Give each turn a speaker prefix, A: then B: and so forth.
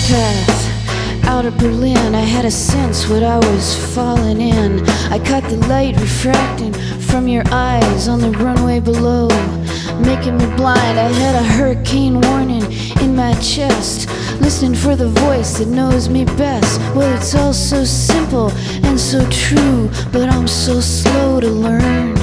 A: path out of Berlin, I had a sense what I was falling in. I caught the light refracting from your eyes on the runway below, making me blind. I had a hurricane warning in my chest, listening for the voice that knows me best. Well, it's all so simple and so true, but I'm so slow to learn.